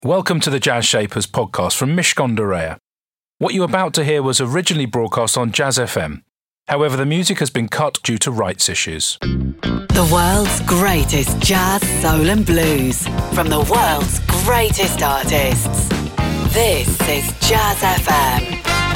Welcome to the Jazz Shapers podcast from Mishcon de Reya. What you're about to hear was originally broadcast on Jazz FM. However, the music has been cut due to rights issues. The world's greatest jazz, soul and blues from the world's greatest artists. This is Jazz FM.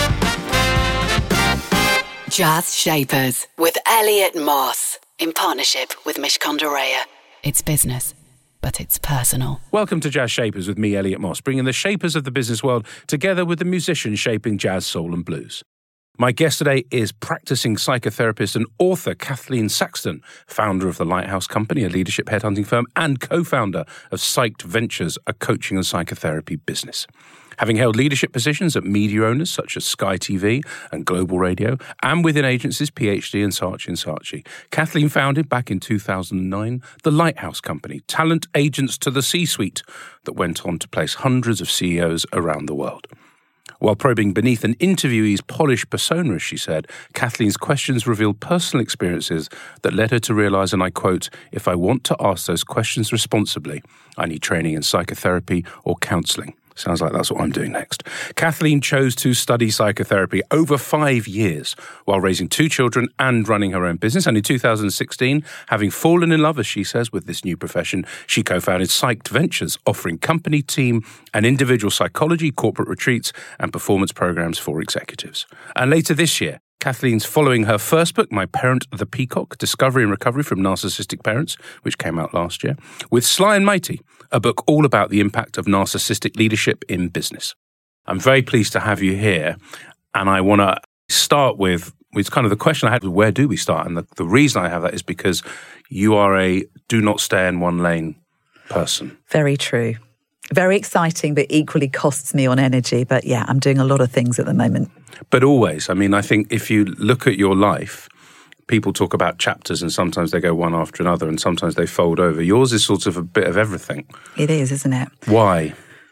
Jazz Shapers with Elliot Moss in partnership with Mishcon de Reya. It's business, but it's personal. Welcome to Jazz Shapers with me, Elliot Moss, bringing the shapers of the business world together with the musicians shaping jazz, soul and blues. My guest today is practicing psychotherapist and author Kathleen Saxton, founder of the Lighthouse Company, a leadership headhunting firm, and co-founder of Psyched Ventures, a coaching and psychotherapy business. Having held leadership positions at media owners such as Sky TV and Global Radio, and within agencies PhD and Saatchi & Kathleen founded back in 2009 the Lighthouse Company, talent agents to the C-suite that went on to place hundreds of CEOs around the world. While probing beneath an interviewee's polished persona, as she said, Kathleen's questions revealed personal experiences that led her to realise, and I quote, "If I want to ask those questions responsibly, I need training in psychotherapy or counselling." Sounds like that's what I'm doing next. Kathleen chose to study psychotherapy over 5 years while raising 2 children and running her own business. And in 2016, having fallen in love, as she says, with this new profession, she co-founded Psyched Ventures, offering company, team, and individual psychology, corporate retreats, and performance programs for executives. And later this year, Kathleen's following her first book, My Parent the Peacock, Discovery and Recovery from Narcissistic Parents, which came out last year, with Sly and Mighty, a book all about the impact of narcissistic leadership in business. I'm very pleased to have you here, and I want to start with kind of the question I had, where do we start? And the reason I have that is because you are a do not stay in one lane person. Very true. Very exciting, but equally costs me on energy. But yeah, I'm doing a lot of things at the moment. But always, I mean, I think if you look at your life, people talk about chapters and sometimes they go one after another and sometimes they fold over. Yours is sort of a bit of everything. It is, isn't it? Why?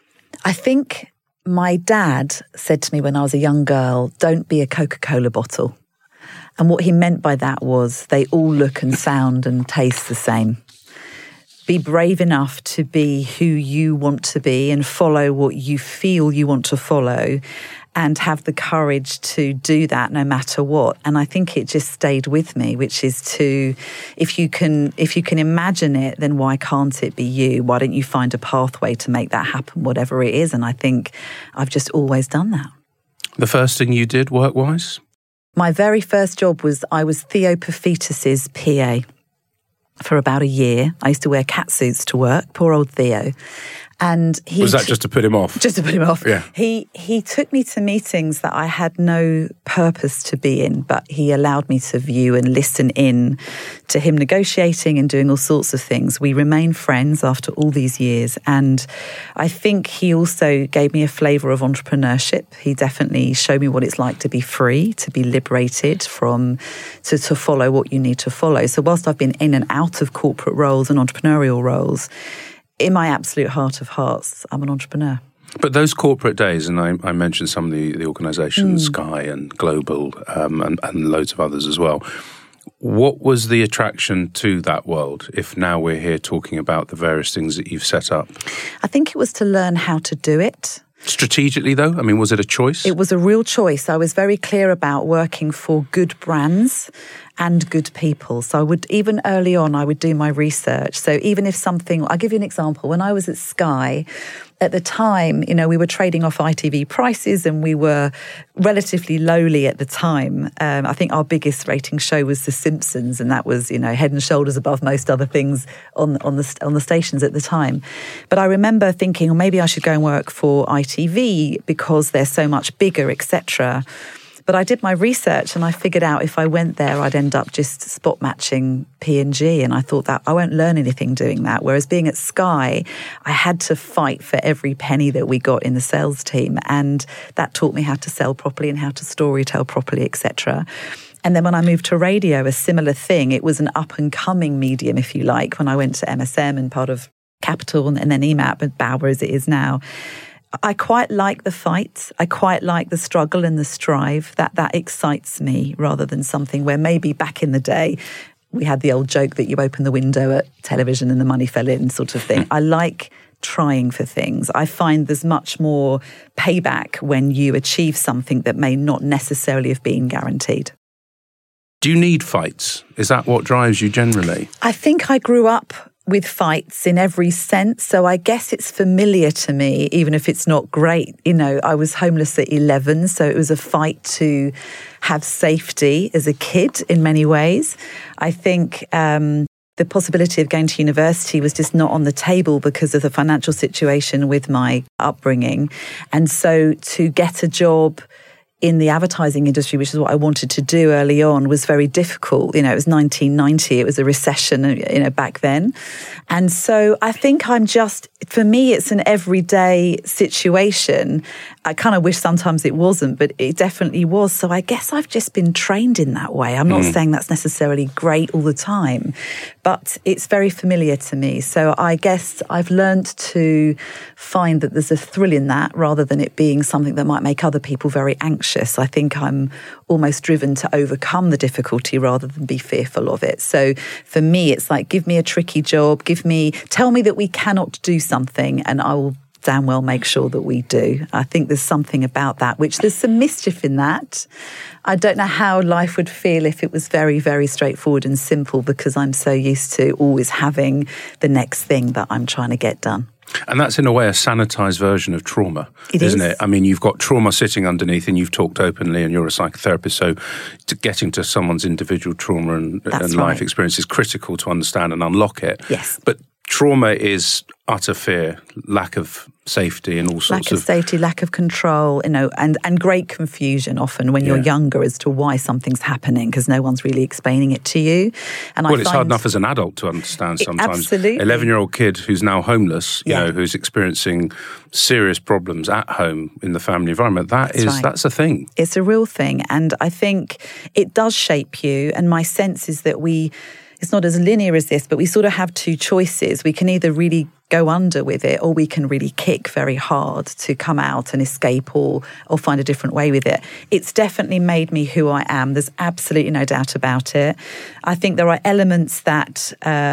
I think my dad said to me when I was a young girl, don't be a Coca-Cola bottle. And what he meant by that was they all look and sound and taste the same. Be brave enough to be who you want to be and follow what you feel you want to follow and have the courage to do that no matter what. And I think it just stayed with me, which is to, if you can imagine it, then why can't it be you? Why don't you find a pathway to make that happen, whatever it is? And I think I've just always done that. The first thing you did work-wise? My very first job was I was Theo Paphitis' PA. For about a year. I used to wear catsuits to work, poor old Theo. And he was that just to put him off? Just to put him off. Yeah. He took me to meetings that I had no purpose to be in, but he allowed me to view and listen in to him negotiating and doing all sorts of things. We remained friends after all these years. And I think he also gave me a flavour of entrepreneurship. He definitely showed me what it's like to be free, to be liberated from, to follow what you need to follow. So whilst I've been in and out of corporate roles and entrepreneurial roles, in my absolute heart of hearts, I'm an entrepreneur. But those corporate days, and I mentioned some of the organisations, Sky and Global, and loads of others as well. What was the attraction to that world, if now we're here talking about the various things that you've set up? I think it was to learn how to do it. Strategically, though? I mean, was it a choice? It was a real choice. I was very clear about working for good brands and good people. So I would, even early on, I would do my research. So even if something, I'll give you an example. When I was at Sky, at the time, we were trading off ITV prices and we were relatively lowly at the time. I think our biggest rating show was The Simpsons, and that was, head and shoulders above most other things on the stations at the time. But I remember thinking, well, maybe I should go and work for ITV because they're so much bigger, etc. But I did my research and I figured out if I went there, I'd end up just spot matching P&G. And I thought that I won't learn anything doing that. Whereas being at Sky, I had to fight for every penny that we got in the sales team. And that taught me how to sell properly and how to storytell properly, etc. And then when I moved to radio, a similar thing. It was an up-and-coming medium, if you like, when I went to MSM and part of Capital and then EMAP and Bauer as it is now. I quite like the fight. I quite like the struggle and the strive. That excites me rather than something where maybe back in the day we had the old joke that you open the window at television and the money fell in sort of thing. I like trying for things. I find there's much more payback when you achieve something that may not necessarily have been guaranteed. Do you need fights? Is that what drives you generally? I think I grew up with fights in every sense. So I guess it's familiar to me, even if it's not great. You know, I was homeless at 11, so it was a fight to have safety as a kid in many ways. I think the possibility of going to university was just not on the table because of the financial situation with my upbringing. And so to get a job in the advertising industry, which is what I wanted to do early on, was very difficult. You know, it was 1990, it was a recession, you know, back then. And so I think I'm just, for me, it's an everyday situation. I kind of wish sometimes it wasn't, but it definitely was. So I guess I've just been trained in that way. I'm not saying that's necessarily great all the time, but it's very familiar to me. So I guess I've learned to find that there's a thrill in that rather than it being something that might make other people very anxious. I think I'm almost driven to overcome the difficulty rather than be fearful of it. So for me, it's like, give me a tricky job, tell me that we cannot do something and I will damn well make sure that we do. I think there's something about that, which there's some mischief in that. I don't know how life would feel if it was very, very straightforward and simple because I'm so used to always having the next thing that I'm trying to get done. And that's in a way a sanitised version of trauma, isn't it? I mean, you've got trauma sitting underneath and you've talked openly and you're a psychotherapist, so getting to someone's individual trauma and life experience is critical to understand and unlock it. Yes. But trauma is utter fear, lack of safety and all sorts of... lack of control, you know, and great confusion often when you're younger as to why something's happening because no one's really explaining it to you. And it's hard enough as an adult to understand sometimes. Absolutely. 11-year-old kid who's now homeless, you know, who's experiencing serious problems at home in the family environment, that's a thing. It's a real thing. And I think it does shape you. And my sense is that it's not as linear as this, but we sort of have two choices. We can either really go under with it or we can really kick very hard to come out and escape or find a different way with it. It's definitely made me who I am. There's absolutely no doubt about it. I think there are elements that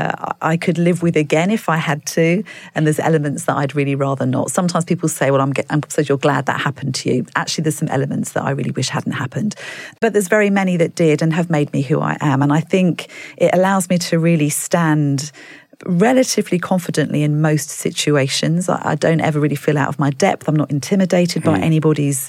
I could live with again if I had to, and there's elements that I'd really rather not. Sometimes people say, well, I'm so you're glad that happened to you. Actually, there's some elements that I really wish hadn't happened. But there's very many that did and have made me who I am. And I think it allows me to really stand relatively confidently in most situations. I don't ever really feel out of my depth. I'm not intimidated by anybody's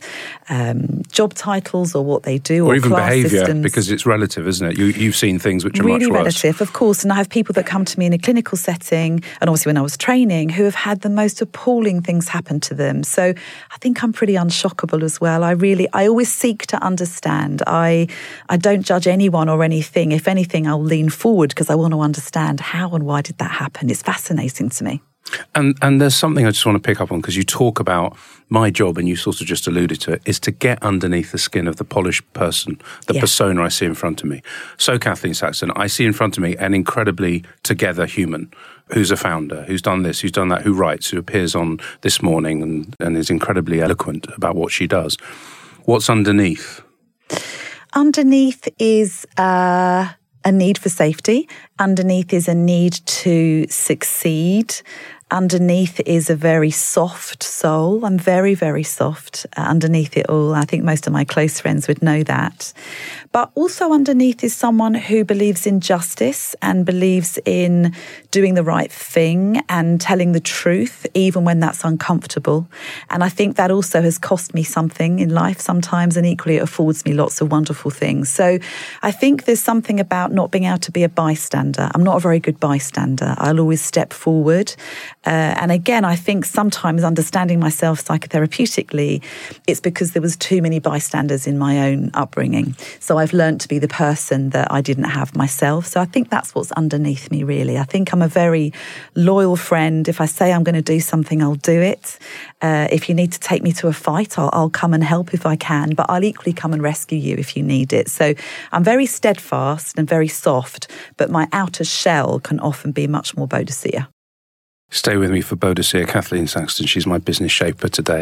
job titles or what they do or even class behaviour, systems. because it's relative, isn't it? You've seen things which are really much worse. relative, of course. And I have people that come to me in a clinical setting, and obviously when I was training, who have had the most appalling things happen to them. So I think I'm pretty unshockable as well. I always seek to understand. I don't judge anyone or anything. If anything, I'll lean forward because I want to understand how and why did that happen. It's fascinating to me. And there's something I just want to pick up on, because you talk about my job, and you sort of just alluded to it, is to get underneath the skin of the polished person, the persona I see in front of me. So Kathleen Saxton, I see in front of me an incredibly together human who's a founder, who's done this, who's done that, who writes, who appears on This Morning and is incredibly eloquent about what she does. What's underneath? Underneath is a need for safety. Underneath is a need to succeed. Underneath is a very soft soul. I'm very, very soft underneath it all. I think most of my close friends would know that. But also underneath is someone who believes in justice and believes in doing the right thing and telling the truth, even when that's uncomfortable. And I think that also has cost me something in life sometimes, and equally it affords me lots of wonderful things. So I think there's something about not being able to be a bystander. I'm not a very good bystander. I'll always step forward. And again, I think sometimes understanding myself psychotherapeutically, it's because there was too many bystanders in my own upbringing. So I've learned to be the person that I didn't have myself. So I think that's what's underneath me, really. I think I'm a very loyal friend. If I say I'm going to do something, I'll do it. If you need to take me to a fight, I'll come and help if I can, but I'll equally come and rescue you if you need it. So I'm very steadfast and very soft, but my outer shell can often be much more Boadicea. Stay with me for Boadicea. Kathleen Saxton, she's my business shaper today.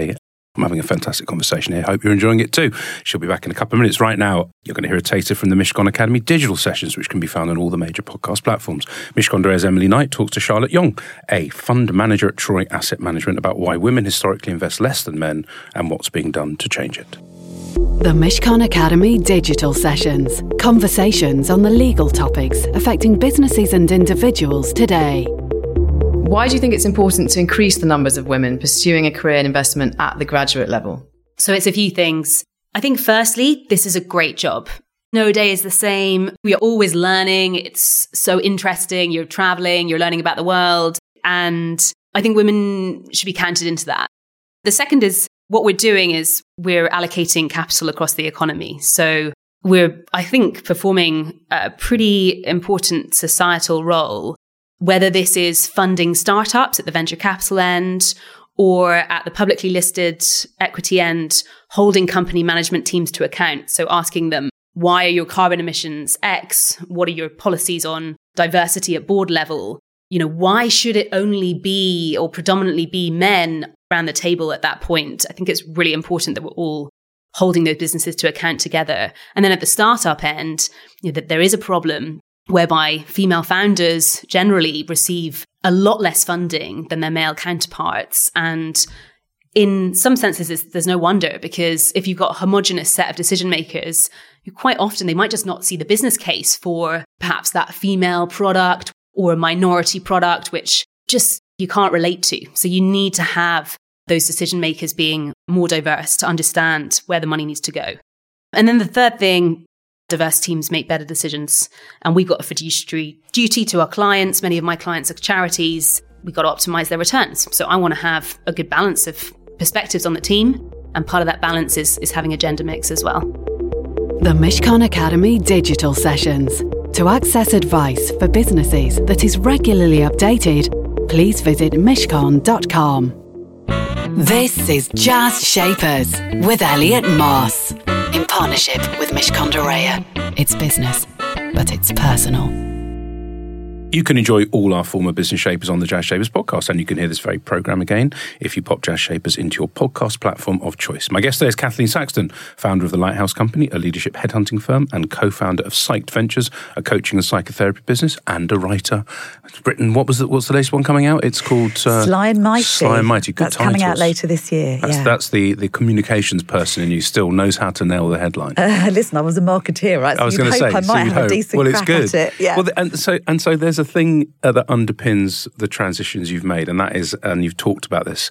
I'm having a fantastic conversation here. Hope you're enjoying it too. She'll be back in a couple of minutes. Right now, you're going to hear a taster from the Mishcon Academy digital sessions, which can be found on all the major podcast platforms. Mishcon Dre's Emily Knight talks to Charlotte Young, a fund manager at Troy Asset Management, about why women historically invest less than men and what's being done to change it. The Mishcon Academy digital sessions. Conversations on the legal topics affecting businesses and individuals today. Why do you think it's important to increase the numbers of women pursuing a career in investment at the graduate level? So it's a few things. I think firstly, this is a great job. No day is the same. We are always learning. It's so interesting. You're traveling, you're learning about the world. And I think women should be counted into that. The second is what we're doing is we're allocating capital across the economy. So we're, I think, performing a pretty important societal role, whether this is funding startups at the venture capital end or at the publicly listed equity end, holding company management teams to account. So asking them, why are your carbon emissions X? What are your policies on diversity at board level? Why should it only be or predominantly be men around the table at that point? I think it's really important that we're all holding those businesses to account together. And then at the startup end, that there is a problem whereby female founders generally receive a lot less funding than their male counterparts. And in some senses, there's no wonder, because if you've got a homogenous set of decision makers, quite often they might just not see the business case for perhaps that female product or a minority product, which just you can't relate to. So you need to have those decision makers being more diverse to understand where the money needs to go. And then the third thing, diverse teams make better decisions. And we've got a fiduciary duty to our clients. Many of my clients are charities. We've got to optimize their returns. So I want to have a good balance of perspectives on the team. And part of that balance is having a gender mix as well. The Mishcon Academy digital sessions. To access advice for businesses that is regularly updated, please visit mishcon.com. This is Jazz Shapers with Elliot Moss, in partnership with Mishcon Dreya. It's business, but it's personal. You can enjoy all our former Business Shapers on the Jazz Shapers podcast, and you can hear this very programme again if you pop Jazz Shapers into your podcast platform of choice. My guest today is Kathleen Saxton, founder of The Lighthouse Company, a leadership headhunting firm, and co-founder of Psyched Ventures, a coaching and psychotherapy business, and a writer. It's written, what's the latest one coming out? It's called Sly and Mighty. Sly and Mighty. Good That's titles. Coming out later this year. That's the communications person in you still knows how to nail the headline. Listen, I was a marketeer, right? So I was going to say, I might have a decent crack at it. Yeah. Well, and so there's a thing that underpins the transitions you've made, and that is, and you've talked about this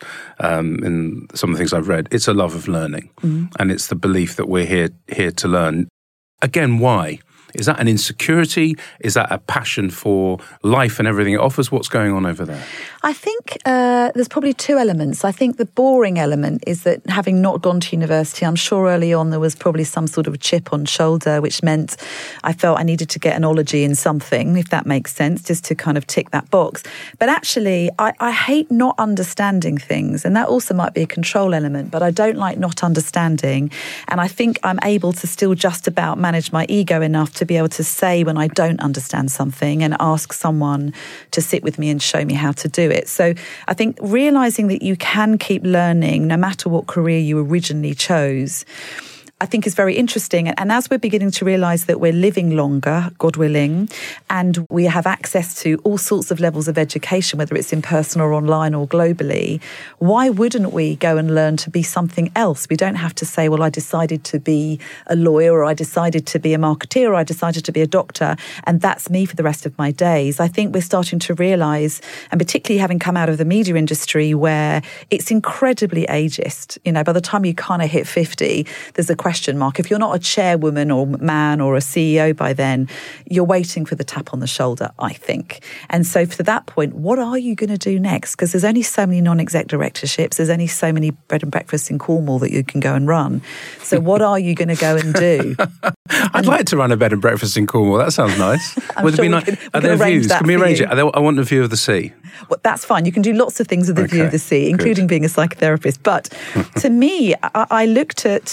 in some of the things I've read, it's a love of learning. And it's the belief that we're here to learn. Again, why? Is that an insecurity? Is that a passion for life and everything it offers? What's going on over there? I think there's probably two elements. I think the boring element is that having not gone to university, I'm sure early on there was probably some sort of a chip on shoulder, which meant I felt I needed to get an ology in something, if that makes sense, just to kind of tick that box. But actually, I hate not understanding things, and that also might be a control element, but I don't like not understanding. And I think I'm able to still just about manage my ego enough to be able to say when I don't understand something and ask someone to sit with me and show me how to do it. So I think realising that you can keep learning no matter what career you originally chose, I think is very interesting. And as we're beginning to realise that we're living longer, God willing, and we have access to all sorts of levels of education, whether it's in person or online or globally, why wouldn't we go and learn to be something else? We don't have to say, well, I decided to be a lawyer, or I decided to be a marketeer, or I decided to be a doctor, and that's me for the rest of my days. I think we're starting to realise, and particularly having come out of the media industry where it's incredibly ageist, by the time you kind of hit 50, there's a question mark. If you're not a chairwoman or man or a CEO by then, you're waiting for the tap on the shoulder, I think. And so to that point, what are you going to do next? Because there's only so many non-exec directorships. There's only so many bread and breakfasts in Cornwall that you can go and run. So what are you going to go and do? I'd like to run a bed and breakfast in Cornwall. That sounds nice. Would it be nice? Are there views? Can we arrange it? I want a view of the sea. Well, that's fine. You can do lots of things with the view of the sea, including being a psychotherapist. But to me, I looked at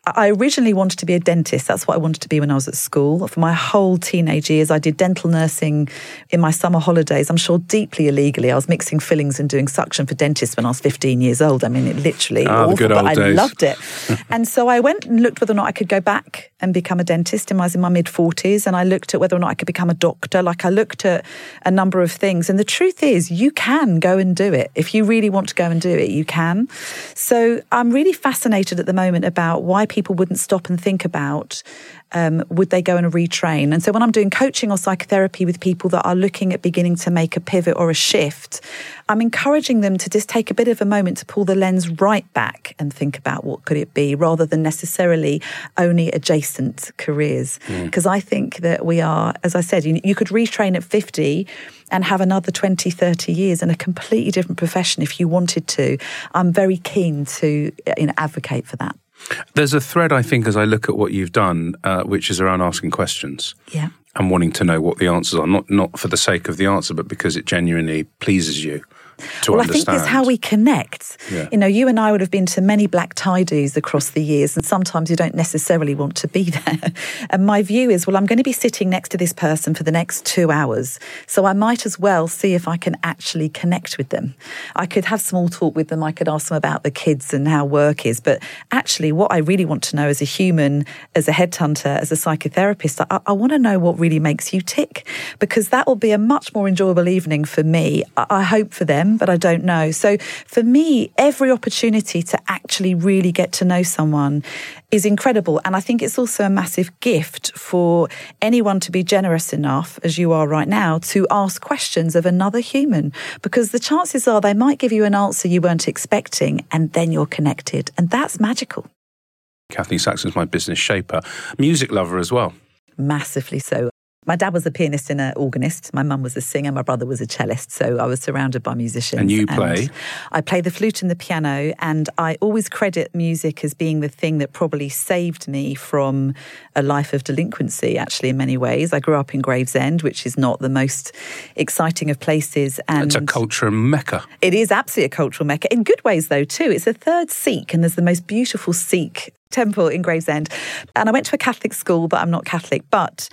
I originally wanted to be a dentist. That's what I wanted to be when I was at school. For my whole teenage years, I did dental nursing in my summer holidays. I'm sure deeply illegally. I was mixing fillings and doing suction for dentists when I was 15 years old. I mean, it literally awful, but I loved it. And so I went and looked whether or not I could go back and become a dentist. I was in my mid-40s, and I looked at whether or not I could become a doctor. Like, I looked at a number of things. And the truth is, you can go and do it. If you really want to go and do it, you can. So I'm really fascinated at the moment about why people wouldn't stop and think about would they go and retrain. And so when I'm doing coaching or psychotherapy with people that are looking at beginning to make a pivot or a shift, I'm encouraging them to just take a bit of a moment to pull the lens right back and think about what could it be, rather than necessarily only adjacent careers. Because I think that we are, as I said, you could retrain at 50 and have another 20, 30 years in a completely different profession if you wanted to. I'm very keen to advocate for that. There's a thread, I think, as I look at what you've done, which is around asking questions. Yeah. And wanting to know what the answers are, not for the sake of the answer, but because it genuinely pleases you to understand. I think it's how we connect. Yeah. You and I would have been to many black tie-dos across the years, and sometimes you don't necessarily want to be there. And my view is, well, I'm going to be sitting next to this person for the next 2 hours, so I might as well see if I can actually connect with them. I could have small talk with them, I could ask them about the kids and how work is, but actually what I really want to know as a human, as a headhunter, as a psychotherapist, I want to know what really makes you tick, because that will be a much more enjoyable evening for me. I hope for them, but I don't know. So for me, every opportunity to actually really get to know someone is incredible. And I think it's also a massive gift for anyone to be generous enough, as you are right now, to ask questions of another human, because the chances are they might give you an answer you weren't expecting, and then you're connected. And that's magical. Kathleen Saxton's my business shaper. Music lover as well. Massively so. My dad was a pianist and an organist. My mum was a singer. My brother was a cellist. So I was surrounded by musicians. And you play? I play the flute and the piano. And I always credit music as being the thing that probably saved me from a life of delinquency, actually, in many ways. I grew up in Gravesend, which is not the most exciting of places. And it's a cultural mecca. It is absolutely a cultural mecca. In good ways, though, too. It's a third Sikh, and there's the most beautiful Sikh temple in Gravesend. And I went to a Catholic school, but I'm not Catholic. But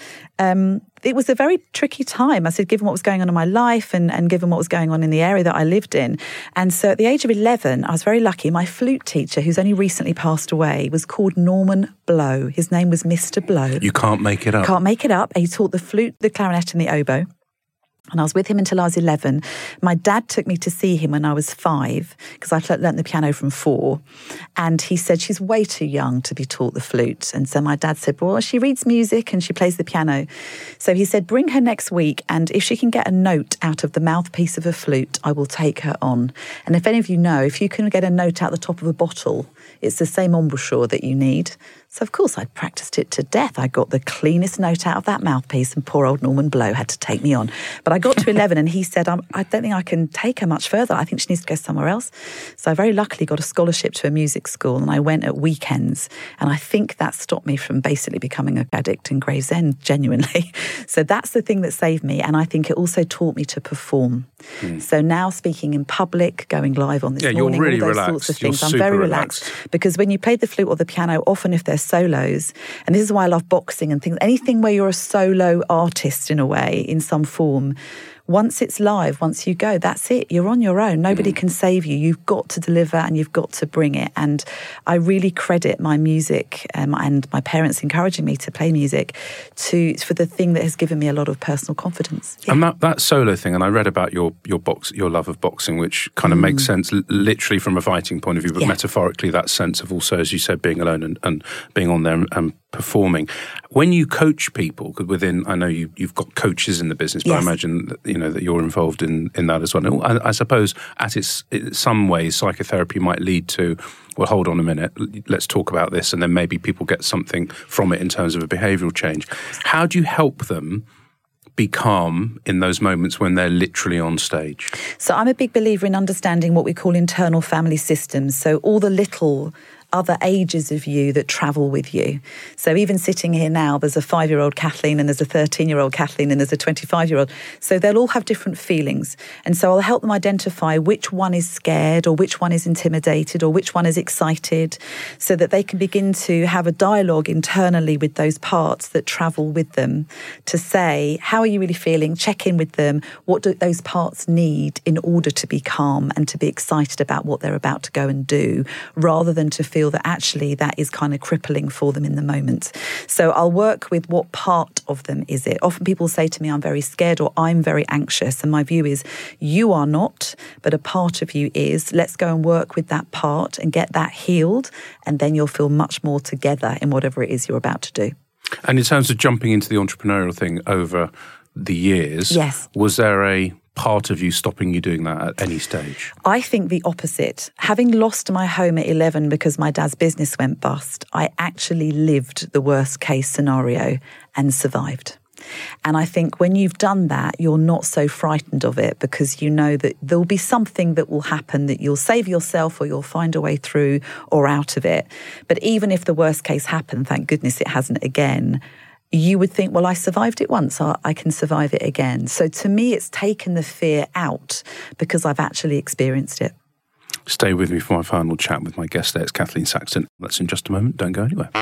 it was a very tricky time, I said, given what was going on in my life and given what was going on in the area that I lived in. And so at the age of 11, I was very lucky. My flute teacher, who's only recently passed away, was called Norman Blow. His name was Mr. Blow. You can't make it up. Can't make it up. He taught the flute, the clarinet and the oboe. And I was with him until I was 11. My dad took me to see him when I was 5, because I learnt the piano from 4. And he said, she's way too young to be taught the flute. And so my dad said, well, she reads music and she plays the piano. So he said, bring her next week, and if she can get a note out of the mouthpiece of a flute, I will take her on. And if any of you know, if you can get a note out the top of a bottle, it's the same embouchure that you need. So, of course, I'd practiced it to death. I got the cleanest note out of that mouthpiece, and poor old Norman Blow had to take me on. But I got to 11 and he said, I don't think I can take her much further. I think she needs to go somewhere else. So I very luckily got a scholarship to a music school, and I went at weekends. And I think that stopped me from basically becoming an addict in Gravesend, genuinely. So that's the thing that saved me. And I think it also taught me to perform. So now speaking in public, going live on this morning, you're really all those relaxed. sorts of things. You're I'm very super relaxed. Because when you play the flute or the piano, often if there's solos, and this is why I love boxing and things, anything where you're a solo artist in a way, in some form, once it's live, once you go, that's it. You're on your own. Nobody can save you. You've got to deliver and you've got to bring it. And I really credit my music and my parents encouraging me to play music for the thing that has given me a lot of personal confidence. Yeah. And that solo thing, and I read about your love of boxing, which kind of makes sense literally from a fighting point of view, but metaphorically that sense of also, as you said, being alone and being on there and performing. When you coach people, within, I know you've got coaches in the business, but I imagine that you're involved in that as well. And I suppose in some ways psychotherapy might lead to, well, hold on a minute, let's talk about this, and then maybe people get something from it in terms of a behavioural change. How do you help them be calm in those moments when they're literally on stage? So I'm a big believer in understanding what we call internal family systems. So all the little other ages of you that travel with you. So even sitting here now, there's a 5-year-old Kathleen and there's a 13-year-old Kathleen and there's a 25-year-old. So they'll all have different feelings. And so I'll help them identify which one is scared or which one is intimidated or which one is excited, so that they can begin to have a dialogue internally with those parts that travel with them to say, how are you really feeling? Check in with them. What do those parts need in order to be calm and to be excited about what they're about to go and do, rather than to feel that actually that is kind of crippling for them in the moment. So I'll work with what part of them is it. Often people say to me, I'm very scared or I'm very anxious. And my view is, you are not, but a part of you is. Let's go and work with that part and get that healed. And then you'll feel much more together in whatever it is you're about to do. And in terms of jumping into the entrepreneurial thing over the years, yes, was there a part of you stopping you doing that at any stage? I think the opposite. Having lost my home at 11 because my dad's business went bust, I actually lived the worst case scenario and survived. And I think when you've done that, you're not so frightened of it, because you know that there'll be something that will happen that you'll save yourself or you'll find a way through or out of it. But even if the worst case happened, thank goodness it hasn't again, you would think, well, I survived it once, I can survive it again. So to me, it's taken the fear out because I've actually experienced it. Stay with me for my final chat with my guest there. It's Kathleen Saxton. That's in just a moment. Don't go anywhere.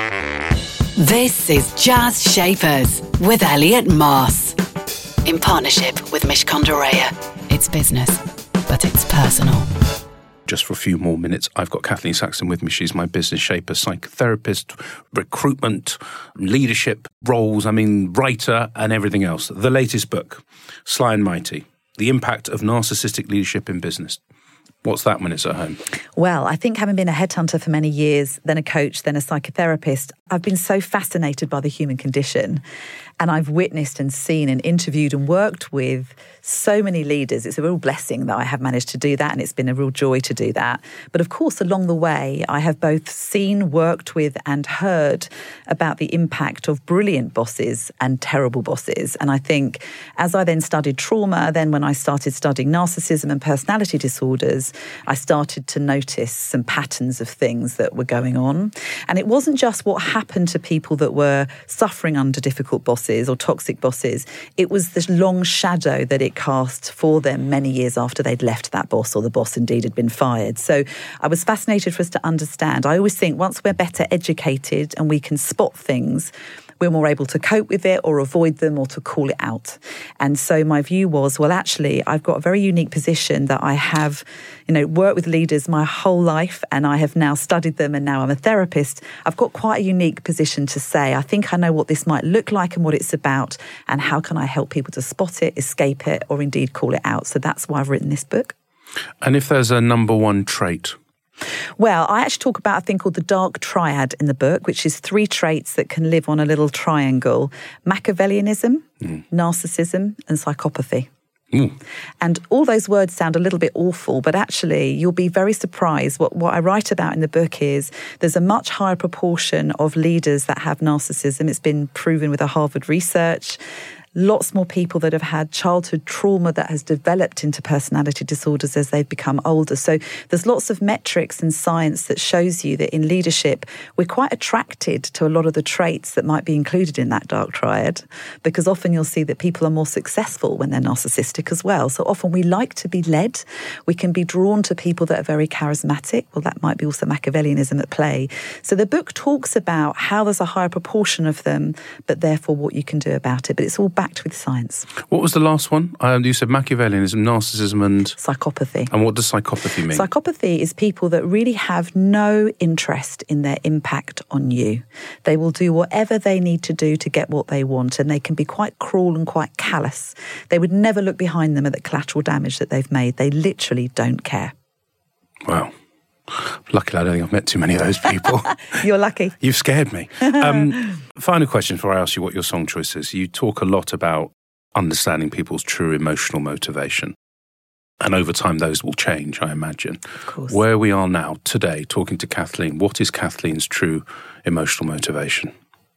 This is Jazz Shapers with Elliot Moss. In partnership with Mishcon de Reya. It's business, but it's personal. Just for a few more minutes, I've got Kathleen Saxton with me. She's my business shaper, psychotherapist, recruitment, leadership roles, writer and everything else. The latest book, Sly and Mighty, The Impact of Narcissistic Leadership in Business. What's that when it's at home? Well, I think having been a headhunter for many years, then a coach, then a psychotherapist, I've been so fascinated by the human condition. And I've witnessed and seen and interviewed and worked with so many leaders. It's a real blessing that I have managed to do that, and it's been a real joy to do that. But of course, along the way, I have both seen, worked with and heard about the impact of brilliant bosses and terrible bosses. And I think as I then studied trauma, then when I started studying narcissism and personality disorders, I started to notice some patterns of things that were going on. And it wasn't just what happened to people that were suffering under difficult bosses or toxic bosses. It was this long shadow that it cast for them many years after they'd left that boss, or the boss indeed had been fired. So I was fascinated for us to understand. I always think once we're better educated and we can spot things, we're more able to cope with it or avoid them or to call it out. And so my view was, well, actually, I've got a very unique position that I have, worked with leaders my whole life, and I have now studied them, and now I'm a therapist. I've got quite a unique position to say, I think I know what this might look like and what it's about, and how can I help people to spot it, escape it, or indeed call it out. So that's why I've written this book. And if there's a number one trait? Well, I actually talk about a thing called the dark triad in the book, which is 3 traits that can live on a little triangle: Machiavellianism, narcissism, and psychopathy. And all those words sound a little bit awful, but actually you'll be very surprised. What I write about in the book is there's a much higher proportion of leaders that have narcissism. It's been proven with a Harvard research. Lots more people that have had childhood trauma that has developed into personality disorders as they've become older. So there's lots of metrics and science that shows you that in leadership, we're quite attracted to a lot of the traits that might be included in that dark triad, because often you'll see that people are more successful when they're narcissistic as well. So often we like to be led. We can be drawn to people that are very charismatic. Well, that might be also Machiavellianism at play. So the book talks about how there's a higher proportion of them, but therefore what you can do about it. But it's all backed with science. What was the last one? You said Machiavellianism, narcissism and... psychopathy. And what does psychopathy mean? Psychopathy is people that really have no interest in their impact on you. They will do whatever they need to do to get what they want, and they can be quite cruel and quite callous. They would never look behind them at the collateral damage that they've made. They literally don't care. Wow. Luckily, I don't think I've met too many of those people. You're lucky. You've scared me. Final question before I ask you what your song choice is. You talk a lot about understanding people's true emotional motivation. And over time, those will change, I imagine. Of course. Where we are now, today, talking to Kathleen, what is Kathleen's true emotional motivation?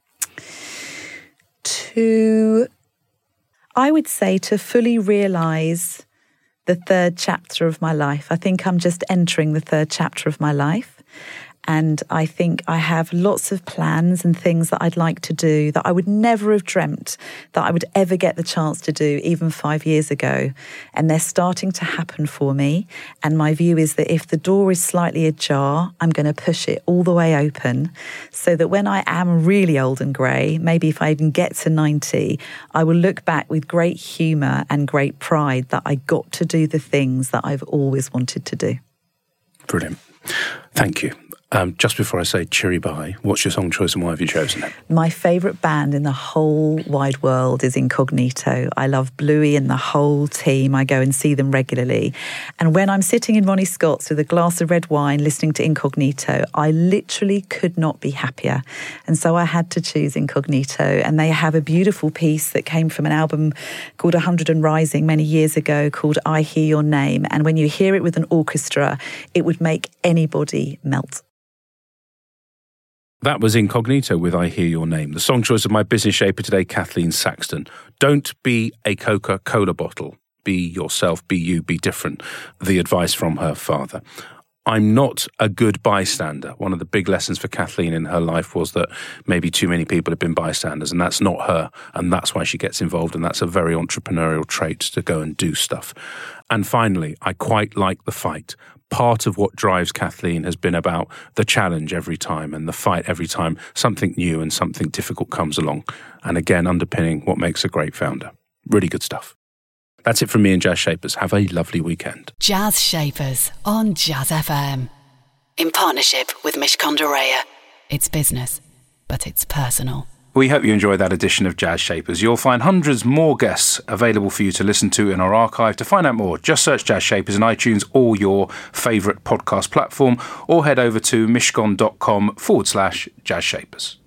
I would say to fully realise the 3rd chapter of my life. I think I'm just entering the 3rd chapter of my life. And I think I have lots of plans and things that I'd like to do that I would never have dreamt that I would ever get the chance to do even 5 years ago. And they're starting to happen for me. And my view is that if the door is slightly ajar, I'm going to push it all the way open so that when I am really old and grey, maybe if I even get to 90, I will look back with great humour and great pride that I got to do the things that I've always wanted to do. Brilliant. Thank you. Just before I say cheery bye, what's your song choice and why have you chosen it? My favourite band in the whole wide world is Incognito. I love Bluey and the whole team. I go and see them regularly. And when I'm sitting in Ronnie Scott's with a glass of red wine listening to Incognito, I literally could not be happier. And so I had to choose Incognito. And they have a beautiful piece that came from an album called 100 and Rising many years ago called I Hear Your Name. And when you hear it with an orchestra, it would make anybody melt. That was Incognito with I Hear Your Name. The song choice of my business shaper today, Kathleen Saxton. Don't be a Coca-Cola bottle. Be yourself, be you, be different. The advice from her father. I'm not a good bystander. One of the big lessons for Kathleen in her life was that maybe too many people have been bystanders, and that's not her, and that's why she gets involved, and that's a very entrepreneurial trait to go and do stuff. And finally, I quite like the fight. Part of what drives Kathleen has been about the challenge every time and the fight every time something new and something difficult comes along. And again, underpinning what makes a great founder. Really good stuff. That's it from me and Jazz Shapers. Have a lovely weekend. Jazz Shapers on Jazz FM. In partnership with Mishcon de Reya. It's business, but it's personal. We hope you enjoyed that edition of Jazz Shapers. You'll find hundreds more guests available for you to listen to in our archive. To find out more, just search Jazz Shapers in iTunes or your favourite podcast platform, or head over to mishcon.com/Jazz Shapers.